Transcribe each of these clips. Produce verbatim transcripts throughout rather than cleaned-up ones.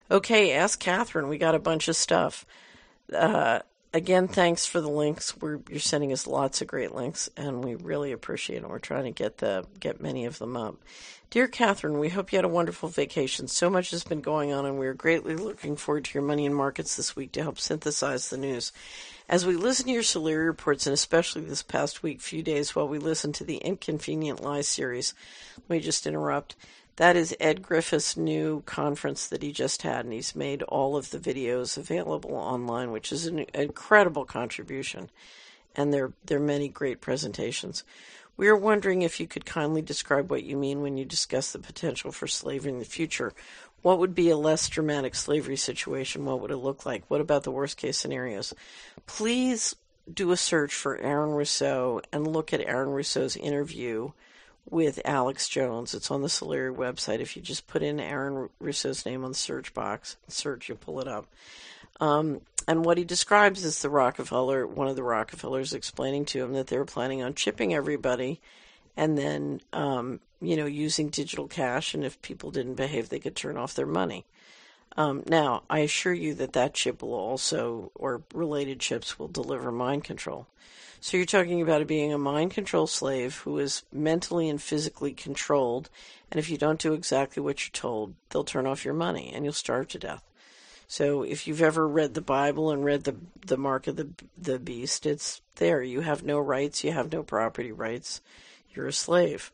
Okay, ask Catherine. We got a bunch of stuff. Uh, again, thanks for the links. We're, you're sending us lots of great links, and we really appreciate them. We're trying to get the get many of them up. Dear Catherine, we hope you had a wonderful vacation. So much has been going on, and we are greatly looking forward to your Money and Markets this week to help synthesize the news. As we listen to your Solari reports, and especially this past week, few days while we listen to the Inconvenient Lies series, let me just interrupt. That is Ed Griffith's new conference that he just had, and he's made all of the videos available online, which is an incredible contribution, and there, there are many great presentations. We are wondering if you could kindly describe what you mean when you discuss the potential for slavery in the future. What would be a less dramatic slavery situation? What would it look like? What about the worst-case scenarios? Please do a search for Aaron Russo and look at Aaron Russo's interview with Alex Jones. It's on the Solari website. If you just put in Aaron Russo's name on the search box, search, you'll pull it up. Um, and what he describes is the Rockefeller, one of the Rockefellers explaining to him that they were planning on chipping everybody and then, um, you know, using digital cash, and if people didn't behave, they could turn off their money. Um, now, I assure you that that chip will also, or related chips, will deliver mind control. So you're talking about it being a mind control slave who is mentally and physically controlled, and if you don't do exactly what you're told, they'll turn off your money, and you'll starve to death. So if you've ever read the Bible and read the the mark of the the beast, it's there. You have no rights. You have no property rights. You're a slave.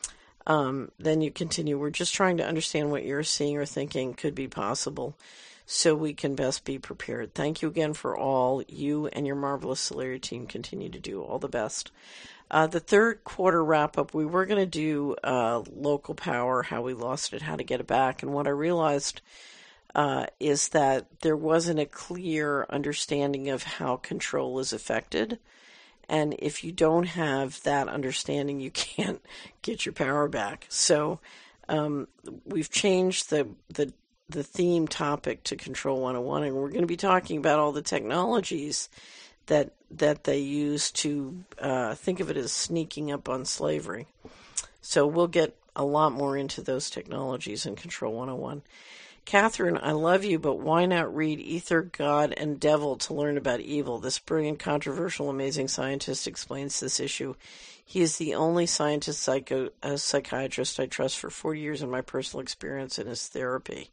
Um, then you continue. We're just trying to understand what you're seeing or thinking could be possible so we can best be prepared. Thank you again for all you and your marvelous Solari team continue to do. All the best. Uh, the third quarter wrap-up, we were going to do uh, local power, how we lost it, how to get it back. And what I realized uh, is that there wasn't a clear understanding of how control is affected. And if you don't have that understanding, you can't get your power back. So um, we've changed the, the the theme topic to Control one oh one, and we're going to be talking about all the technologies that that they use to uh, think of it as sneaking up on slavery. So we'll get a lot more into those technologies in Control one oh one. Catherine, I love you, but why not read Ether, God, and Devil to learn about evil? This brilliant, controversial, amazing scientist explains this issue. He is the only scientist psycho, uh, psychiatrist I trust for forty years in my personal experience in his therapy.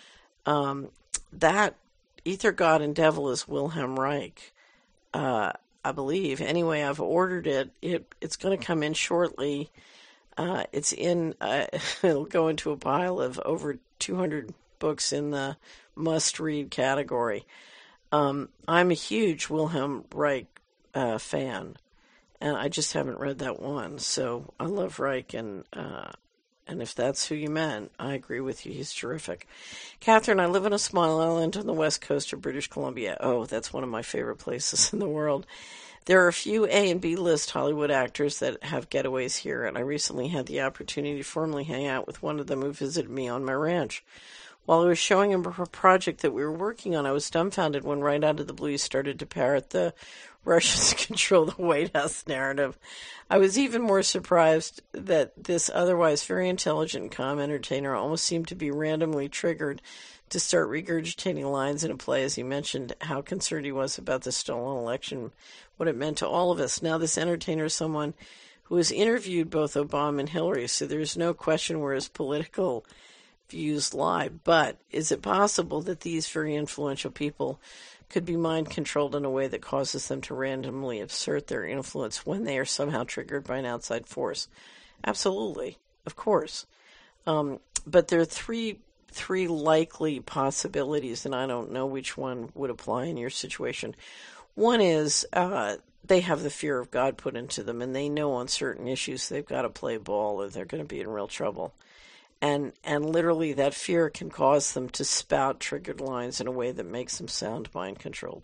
Um, that Ether, God, and Devil is Wilhelm Reich, uh, I believe. Anyway, I've ordered it. It it's going to come in shortly. Uh, it's in. Uh, it'll go into a pile of over two hundred books in the must-read category. Um, I'm a huge Wilhelm Reich uh, fan, and I just haven't read that one. So I love Reich, and uh, and if that's who you meant, I agree with you. He's terrific. Catherine, I live on a small island on the west coast of British Columbia. Oh, that's one of my favorite places in the world. There are a few A and B list Hollywood actors that have getaways here, and I recently had the opportunity to formally hang out with one of them who visited me on my ranch. While I was showing him a project that we were working on, I was dumbfounded when right out of the blue he started to parrot the Russians control the White House narrative. I was even more surprised that this otherwise very intelligent and calm entertainer almost seemed to be randomly triggered to start regurgitating lines in a play as he mentioned how concerned he was about the stolen election, what it meant to all of us. Now this entertainer is someone who has interviewed both Obama and Hillary, so there's no question where his political views lie. But is it possible that these very influential people could be mind-controlled in a way that causes them to randomly assert their influence when they are somehow triggered by an outside force? Absolutely. Of course. Um, but there are three three likely possibilities, and I don't know which one would apply in your situation. One is uh, they have the fear of God put into them, and they know on certain issues they've got to play ball or they're going to be in real trouble. And and literally that fear can cause them to spout triggered lines in a way that makes them sound mind-controlled.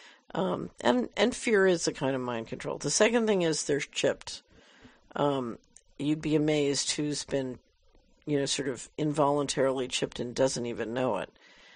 Um, and, and fear is a kind of mind control. The second thing is they're chipped. Um, you'd be amazed who's been, you know, sort of involuntarily chipped and doesn't even know it.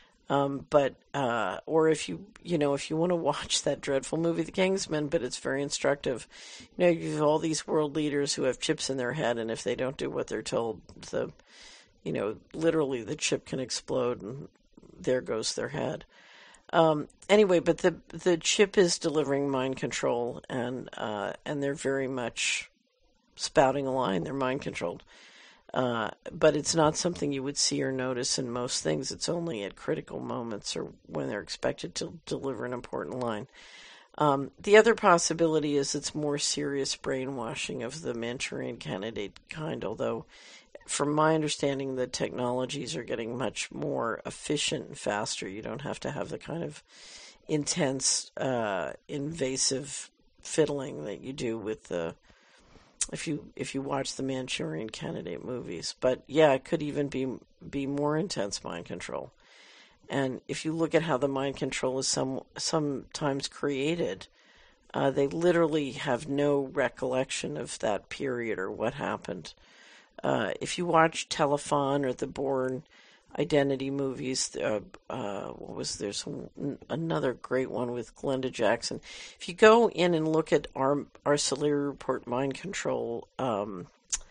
Um, but, uh, or if you, you know, if you want to watch that dreadful movie, The Kingsman, but it's very instructive, you know, you have all these world leaders who have chips in their head, and if they don't do what they're told, the, you know, literally the chip can explode and there goes their head. Um, anyway, but the the chip is delivering mind control, and uh, and they're very much spouting a line. They're mind controlled, uh, but it's not something you would see or notice in most things. It's only at critical moments or when they're expected to deliver an important line. Um, the other possibility is it's more serious brainwashing of the Manchurian Candidate kind, although from my understanding, the technologies are getting much more efficient and faster. You don't have to have the kind of intense, uh, invasive fiddling that you do with the if you if you watch the Manchurian Candidate movies. But yeah, it could even be be more intense mind control. And if you look at how the mind control is some sometimes created, uh, they literally have no recollection of that period or what happened. Uh, if you watch Telephone or the Bourne Identity movies, uh, uh, what was there's another great one with Glenda Jackson. If you go in and look at our our Solari Report Mind Control, um,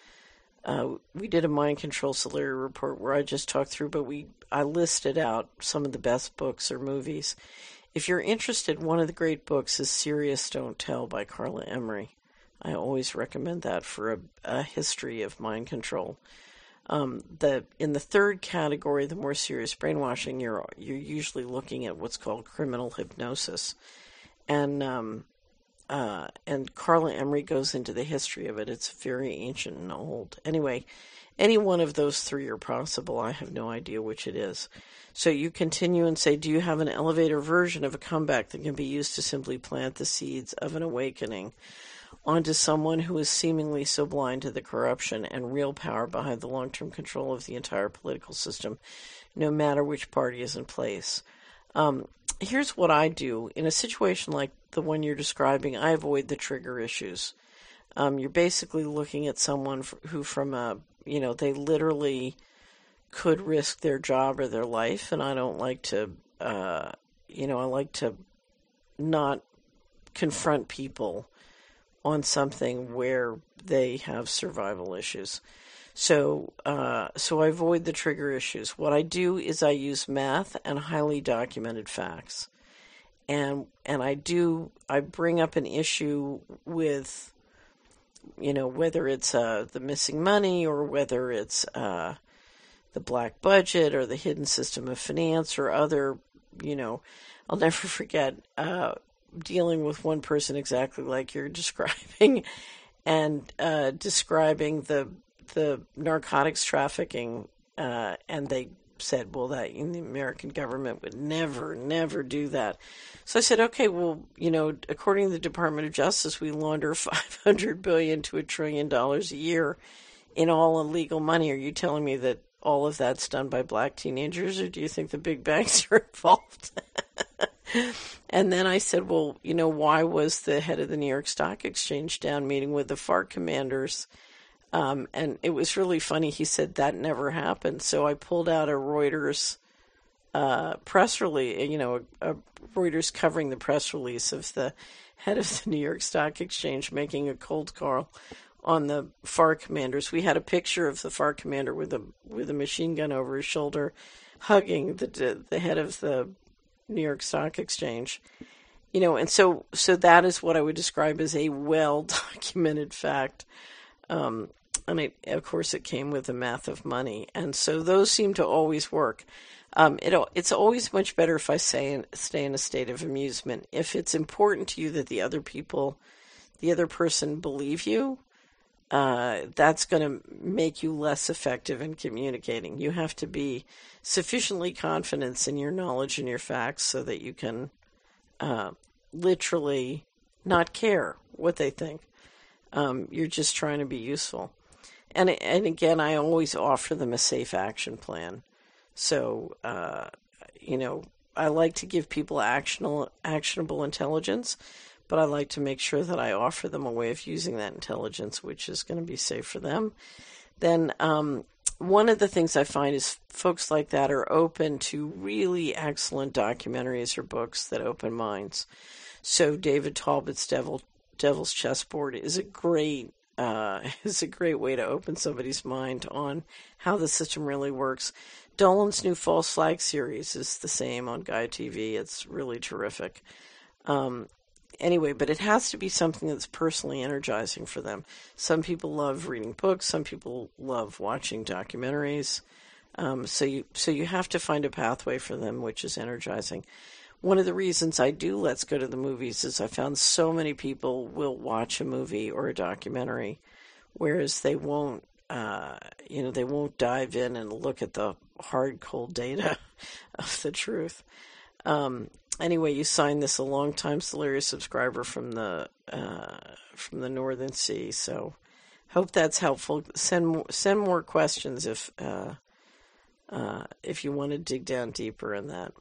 uh, we did a Mind Control Solari Report where I just talked through, but we I listed out some of the best books or movies. If you're interested, one of the great books is Serious Don't Tell by Carla Emery. I always recommend that for a, a history of mind control. Um, the in the third category, the more serious brainwashing, you're you're usually looking at what's called criminal hypnosis, and um, uh, and Carla Emery goes into the history of it. It's very ancient and old. Anyway, any one of those three are possible. I have no idea which it is. So you continue and say, do you have an elevator version of a comeback that can be used to simply plant the seeds of an awakening onto someone who is seemingly so blind to the corruption and real power behind the long-term control of the entire political system, no matter which party is in place? Um, here's what I do. In a situation like the one you're describing, I avoid the trigger issues. Um, you're basically looking at someone who from a, you know, they literally could risk their job or their life, and I don't like to, uh, you know, I like to not confront people on something where they have survival issues. So uh, so I avoid the trigger issues. What I do is I use math and highly documented facts. And and I do, I bring up an issue with, you know, whether it's uh, the missing money or whether it's uh, the black budget or the hidden system of finance or other, you know, I'll never forget uh, dealing with one person exactly like you're describing and uh, describing the the narcotics trafficking, uh, and they said, well, that the American government would never, never do that. So I said, okay, well, you know, according to the Department of Justice, we launder five hundred billion dollars to a trillion dollars a year in all illegal money. Are you telling me that all of that's done by black teenagers, or do you think the big banks are involved? And then I said, well, you know, why was the head of the New York Stock Exchange down meeting with the FARC commanders? Um, and it was really funny. He said that never happened. So I pulled out a Reuters uh, press release, you know, a, a Reuters covering the press release of the head of the New York Stock Exchange making a cold call on the FARC commanders. We had a picture of the FARC commander with a with a machine gun over his shoulder, hugging the the head of the New York Stock Exchange. You know, and so so that is what I would describe as a well documented fact. Um, and it, of course, it came with the math of money, and so those seem to always work. Um, it, it's always much better if I say stay in a state of amusement. If it's important to you that the other people, the other person believe you, uh, that's going to make you less effective in communicating. You have to be sufficiently confident in your knowledge and your facts so that you can uh, literally not care what they think. Um, you're just trying to be useful. And and again, I always offer them a safe action plan. So, uh, you know, I like to give people actionable, actionable intelligence, but I like to make sure that I offer them a way of using that intelligence, which is going to be safe for them. Then um, one of the things I find is folks like that are open to really excellent documentaries or books that open minds. So David Talbot's Devil, Devil's Chessboard is a great uh, is a great way to open somebody's mind on how the system really works. Dolan's new False Flag series is the same on Gaia T V. It's really terrific. Um, anyway, but it has to be something that's personally energizing for them. Some people love reading books. Some people love watching documentaries. Um, so you so you have to find a pathway for them which is energizing. One of the reasons I do Let's Go to the Movies is I found so many people will watch a movie or a documentary, whereas they won't, uh, you know, they won't dive in and look at the hard, cold data of the truth. Um, anyway, you signed this a long-time Solaria subscriber from the uh, from the Northern Sea, so hope that's helpful. Send send more questions if uh, uh, if you want to dig down deeper in that.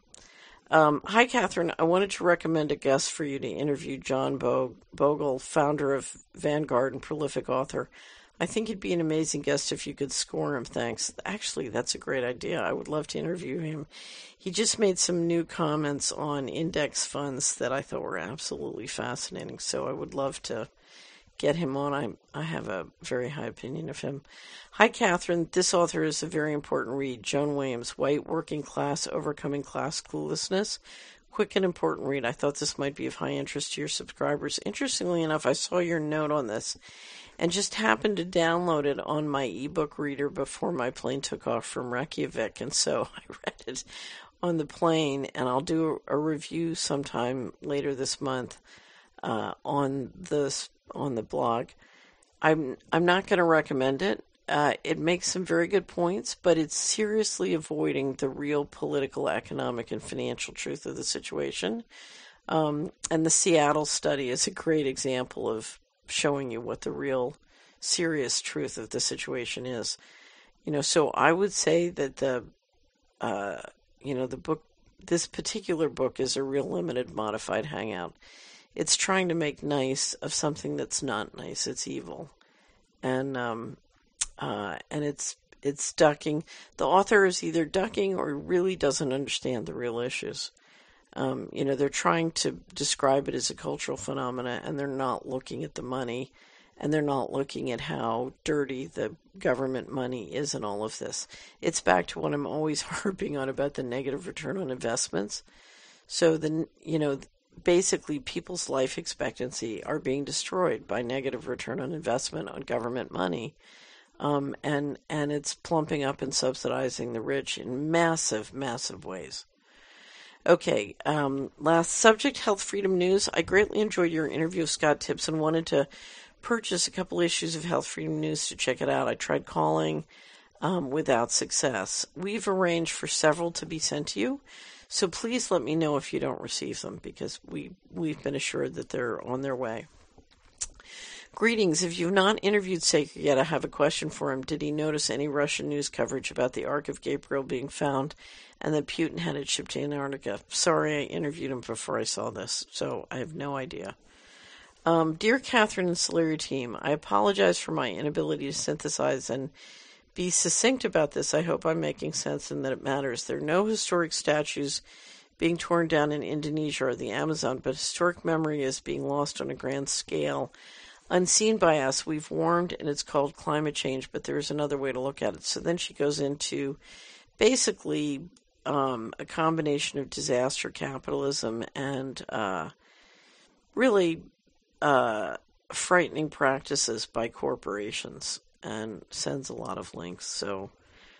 Um, hi, Catherine. I wanted to recommend a guest for you to interview, John Bo- Bogle, founder of Vanguard and prolific author. I think he'd be an amazing guest if you could score him. Thanks. Actually, that's a great idea. I would love to interview him. He just made some new comments on index funds that I thought were absolutely fascinating, so I would love to get him on. I I have a very high opinion of him. Hi, Catherine. This author is a very important read. Joan Williams, White Working Class Overcoming Class Cluelessness. Quick and important read. I thought this might be of high interest to your subscribers. Interestingly enough, I saw your note on this and just happened to download it on my ebook reader before my plane took off from Reykjavik, and so I read it on the plane, and I'll do a review sometime later this month uh, on this on the blog. I'm I'm not going to recommend it. Uh, it makes some very good points, but it's seriously avoiding the real political, economic, and financial truth of the situation. Um, and the Seattle study is a great example of showing you what the real serious truth of the situation is. You know, so I would say that the, uh, you know, the book, this particular book is a real limited modified hangout. It's trying to make nice of something that's not nice. It's evil. And, um, uh, and it's, it's ducking. The author is either ducking or really doesn't understand the real issues. Um, you know, they're trying to describe it as a cultural phenomena, and they're not looking at the money, and they're not looking at how dirty the government money is in all of this. It's back to what I'm always harping on about the negative return on investments. So, the you know, basically people's life expectancy are being destroyed by negative return on investment on government money. Um, and, and it's plumping up and subsidizing the rich in massive, massive ways. Okay, um, last subject, Health Freedom News. I greatly enjoyed your interview of Scott Tips and wanted to purchase a couple issues of Health Freedom News to check it out. I tried calling um, without success. We've arranged for several to be sent to you, so please let me know if you don't receive them, because we, we've been assured that they're on their way. Greetings. If you've not interviewed Saker yet, I have a question for him. Did he notice any Russian news coverage about the Ark of Gabriel being found and that Putin had it shipped to Antarctica? Sorry, I interviewed him before I saw this, so I have no idea. Um, Dear Catherine and Solaria team, I apologize for my inability to synthesize and be succinct about this. I hope I'm making sense and that it matters. There are no historic statues being torn down in Indonesia or the Amazon, but historic memory is being lost on a grand scale. Unseen by us, we've warmed, and it's called climate change, but there's another way to look at it. So then she goes into basically um, a combination of disaster capitalism and uh, really uh, frightening practices by corporations, and sends a lot of links. So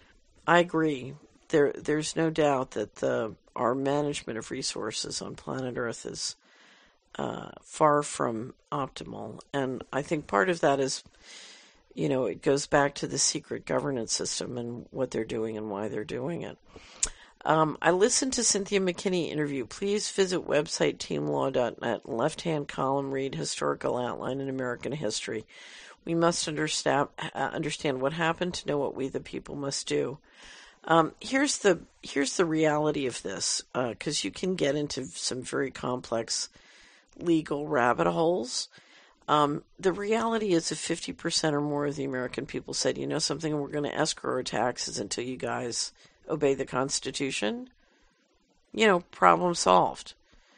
I agree. There, there's no doubt that the, our management of resources on planet Earth is Uh, far from optimal. And I think part of that is, you know, it goes back to the secret governance system and what they're doing and why they're doing it. Um, I listened to Cynthia McKinney interview. Please visit website team law dot net. Left-hand column, read Historical Outline in American History. We must understand, uh, understand what happened to know what we the people must do. Um, here's the here's the reality of this, because uh, you can get into some very complex legal rabbit holes. Um, the reality is if fifty percent or more of the American people said, you know something, we're going to escrow our taxes until you guys obey the Constitution, you know, problem solved.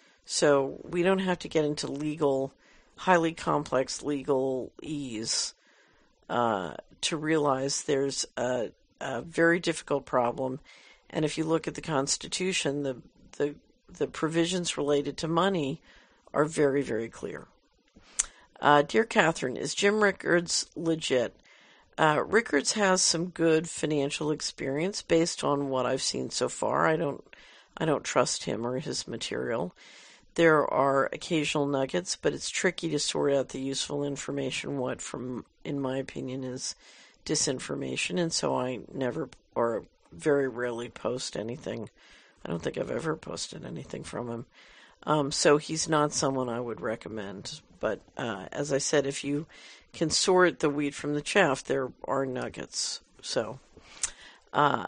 So we don't have to get into legal, highly complex legal ease uh, to realize there's a, a very difficult problem. And if you look at the Constitution, the the the provisions related to money are very, very clear. Uh, Dear Catherine, is Jim Rickards legit? Uh, Rickards has some good financial experience based on what I've seen so far. I don't, I don't trust him or his material. There are occasional nuggets, but it's tricky to sort out the useful information, what, from, in my opinion, is disinformation, and so I never, or very rarely post anything. I don't think I've ever posted anything from him. Um, so he's not someone I would recommend. But uh, as I said, if you can sort the wheat from the chaff, there are nuggets. So, uh,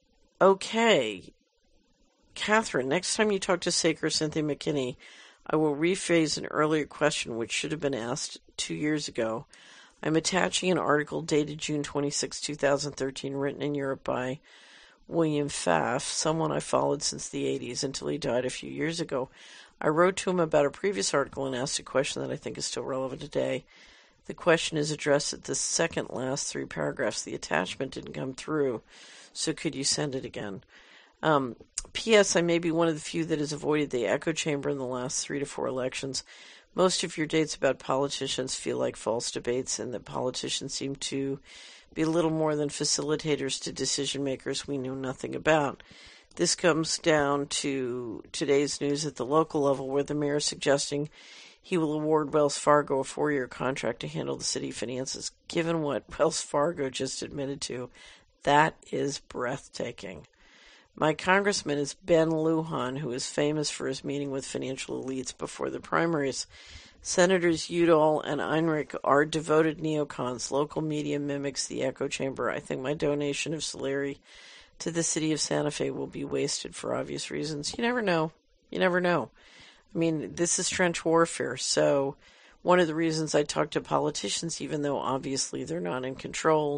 okay. Catherine, next time you talk to Saker or Cynthia McKinney, I will rephrase an earlier question which should have been asked two years ago. I'm attaching an article dated June twenty-sixth, twenty thirteen, written in Europe by William Pfaff, someone I followed since the eighties until he died a few years ago. I wrote to him about a previous article and asked a question that I think is still relevant today. The question is addressed at the second last three paragraphs. The attachment didn't come through, so could you send it again? Um, P S. I may be one of the few that has avoided the echo chamber in the last three to four elections. Most of your dates about politicians feel like false debates, and that politicians seem to be little more than facilitators to decision makers we know nothing about. This comes down to today's news at the local level, where the mayor is suggesting he will award Wells Fargo a four-year contract to handle the city finances. Given what Wells Fargo just admitted to, that is breathtaking. My congressman is Ben Lujan, who is famous for his meeting with financial elites before the primaries. Senators Udall and Einrich are devoted neocons. Local media mimics the echo chamber. I think my donation of salary to the city of Santa Fe will be wasted for obvious reasons. You never know. You never know. I mean, this is trench warfare, so one of the reasons I talk to politicians, even though obviously they're not in control,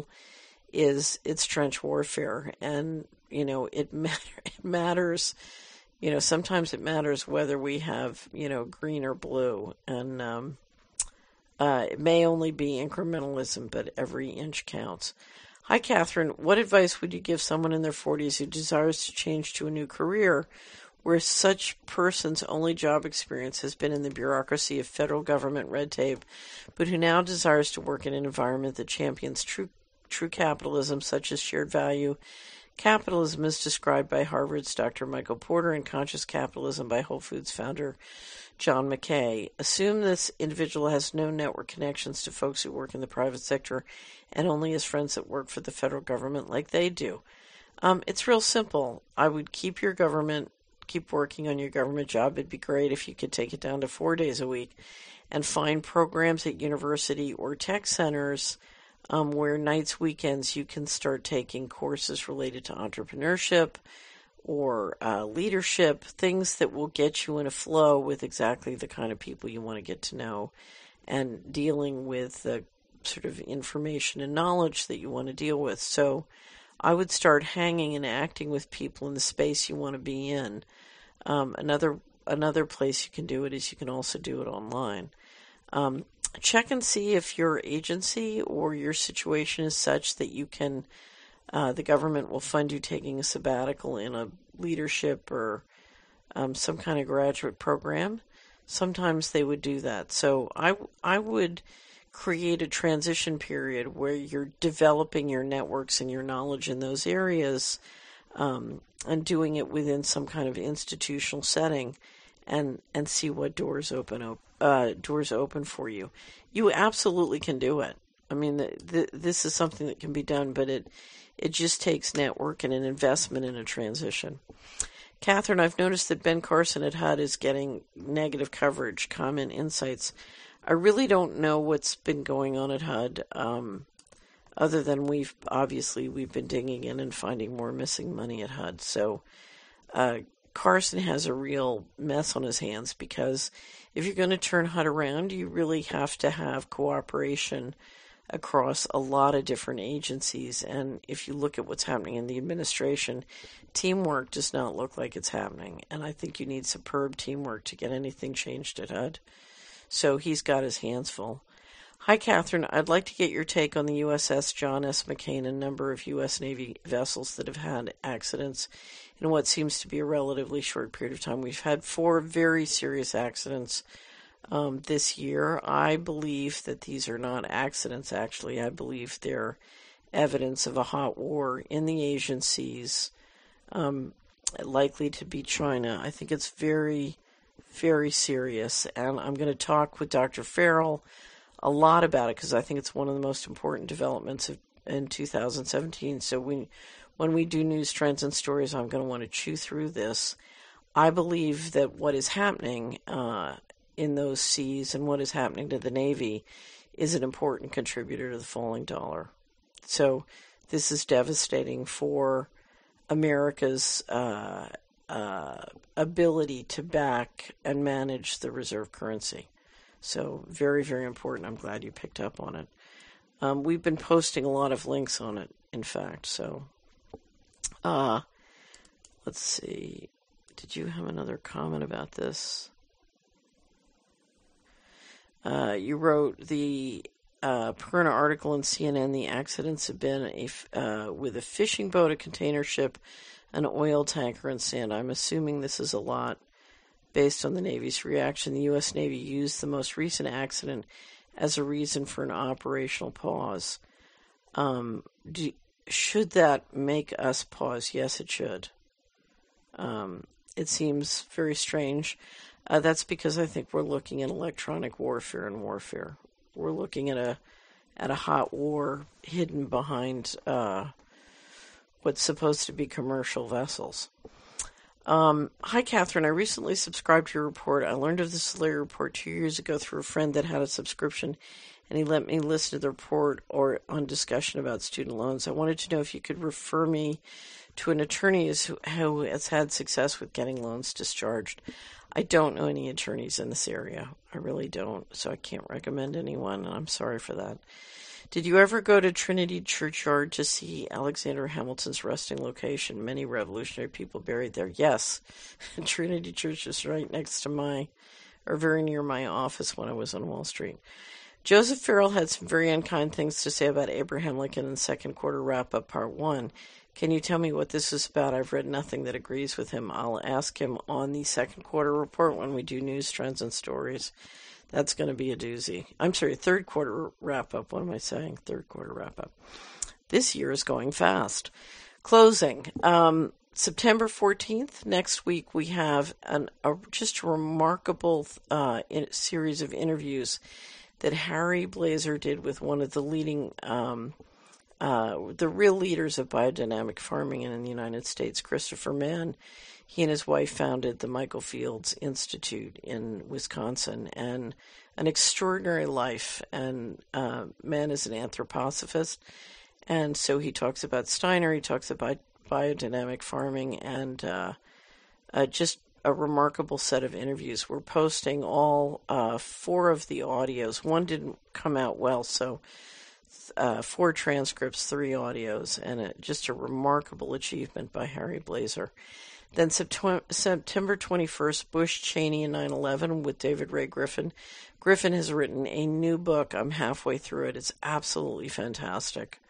is it's trench warfare. And, you know, it, matter, it matters, you know, sometimes it matters whether we have, you know, green or blue. And um, uh, it may only be incrementalism, but every inch counts. Hi, Catherine. What advice would you give someone in their forties who desires to change to a new career where such person's only job experience has been in the bureaucracy of federal government red tape, but who now desires to work in an environment that champions true true capitalism, such as shared value capitalism as described by Harvard's Doctor Michael Porter, and conscious capitalism by Whole Foods founder John McKay? Assume this individual has no network connections to folks who work in the private sector and only has friends that work for the federal government like they do. Um, it's real simple. I would keep your government, keep working on your government job. It'd be great if you could take it down to four days a week and find programs at university or tech centers um, where nights, weekends, you can start taking courses related to entrepreneurship or uh, leadership, things that will get you in a flow with exactly the kind of people you want to get to know and dealing with the sort of information and knowledge that you want to deal with. So I would start hanging and acting with people in the space you want to be in. Um, another another place you can do it is you can also do it online. Um, check and see if your agency or your situation is such that you can, uh, the government will fund you taking a sabbatical in a leadership or um, some kind of graduate program. Sometimes they would do that. So I, I would create a transition period where you're developing your networks and your knowledge in those areas, um, and doing it within some kind of institutional setting, and and see what doors open uh, doors open for you. You absolutely can do it. I mean, the, the, this is something that can be done, but it it just takes network and an investment in a transition. Catherine, I've noticed that Ben Carson at H U D is getting negative coverage, comment, insights. I really don't know what's been going on at H U D, um, other than we've, obviously, we've been digging in and finding more missing money at H U D. So uh, Carson has a real mess on his hands, because if you're going to turn H U D around, you really have to have cooperation across a lot of different agencies. And if you look at what's happening in the administration, teamwork does not look like it's happening. And I think you need superb teamwork to get anything changed at H U D. So he's got his hands full. Hi, Catherine. I'd like to get your take on the U S S John S. McCain and number of U S. Navy vessels that have had accidents in what seems to be a relatively short period of time. We've had four very serious accidents um, this year. I believe that these are not accidents, actually. I believe they're evidence of a hot war in the Asian seas, um, likely to be China. I think it's very, very serious, and I'm going to talk with Doctor Farrell a lot about it because I think it's one of the most important developments of, in two thousand seventeen. So we, when we do news, trends, and stories, I'm going to want to chew through this. I believe that what is happening uh, in those seas and what is happening to the Navy is an important contributor to the falling dollar. So this is devastating for America's uh, uh, ability to back and manage the reserve currency. So very, very important. I'm glad you picked up on it. Um, we've been posting a lot of links on it, in fact. So uh, let's see. Did you have another comment about this? Uh, you wrote the uh, Perna article in C N N. The accidents have been a, uh, with a fishing boat, a container ship, an oil tanker, and sand. I'm assuming this is a lot based on the Navy's reaction. The U S. Navy used the most recent accident as a reason for an operational pause. Um, do, should that make us pause? Yes, it should. Um, it seems very strange. Uh, that's because I think we're looking at electronic warfare and warfare. We're looking at a at a hot war hidden behind uh, what's supposed to be commercial vessels. Um, hi, Catherine. I recently subscribed to your report. I learned of the Solari report two years ago through a friend that had a subscription, and he let me listen to the report or on discussion about student loans. I wanted to know if you could refer me to an attorney who has had success with getting loans discharged. I don't know any attorneys in this area. I really don't, so I can't recommend anyone, and I'm sorry for that. Did you ever go to Trinity Churchyard to see Alexander Hamilton's resting location? Many revolutionary people buried there. Yes, Trinity Church is right next to my, or very near my office when I was on Wall Street. Joseph Farrell had some very unkind things to say about Abraham Lincoln in the second quarter wrap-up, part one. Can you tell me what this is about? I've read nothing that agrees with him. I'll ask him on the second quarter report when we do news, trends, and stories. That's going to be a doozy. I'm sorry, third quarter wrap-up. What am I saying? Third quarter wrap-up. This year is going fast. Closing. Um, September fourteenth, next week, we have an, a just a remarkable uh, in, series of interviews that Harry Blazer did with one of the leading, um, uh, the real leaders of biodynamic farming in the United States, Christopher Mann. He and his wife founded the Michael Fields Institute in Wisconsin, and an extraordinary life. And uh, Mann is an anthroposophist, and so he talks about Steiner, he talks about biodynamic farming, and uh, uh, just a remarkable set of interviews. We're posting all uh, four of the audios. One didn't come out well, so uh, four transcripts, three audios, and a, just a remarkable achievement by Harry Blazer. Then September twenty-first, Bush, Cheney, and nine eleven with David Ray Griffin. Griffin has written a new book. I'm halfway through it. It's absolutely fantastic.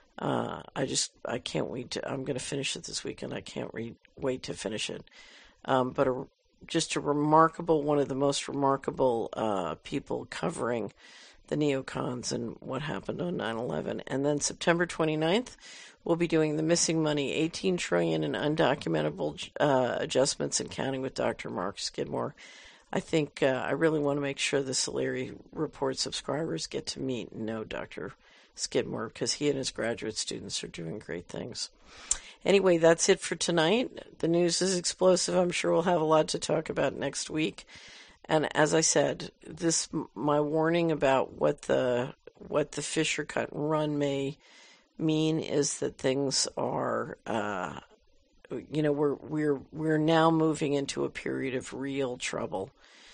Uh, I just, I can't wait to, I'm going to finish it this weekend. I can't re- wait to finish it. Um, but a, just a remarkable, one of the most remarkable uh, people covering the neocons and what happened on nine eleven. And then September twenty-ninth, we'll be doing The Missing Money, eighteen trillion dollars in undocumentable uh, adjustments and counting with Doctor Mark Skidmore. I think uh, I really want to make sure the Solari Report subscribers get to meet and know Doctor Skidmore, because he and his graduate students are doing great things. Anyway, that's it for tonight. The news is explosive. I'm sure we'll have a lot to talk about next week. And as I said, this my warning about what the what the Fisher cut and run may mean is that things are, uh, you know, we're we're we're now moving into a period of real trouble.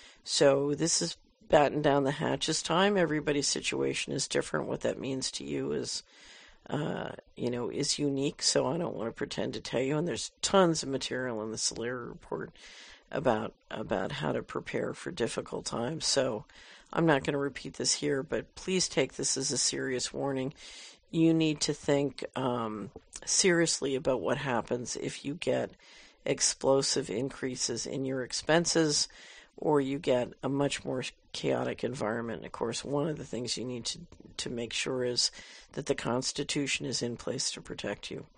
So this is batten down the hatches time. Everybody's situation is different. What that means to you is, uh, you know, is unique. So I don't want to pretend to tell you. And there's tons of material in the Solari Report about about how to prepare for difficult times. So I'm not going to repeat this here, but please take this as a serious warning. You need to think um, seriously about what happens if you get explosive increases in your expenses or you get a much more chaotic environment. And of course, one of the things you need to, to make sure is that the Constitution is in place to protect you.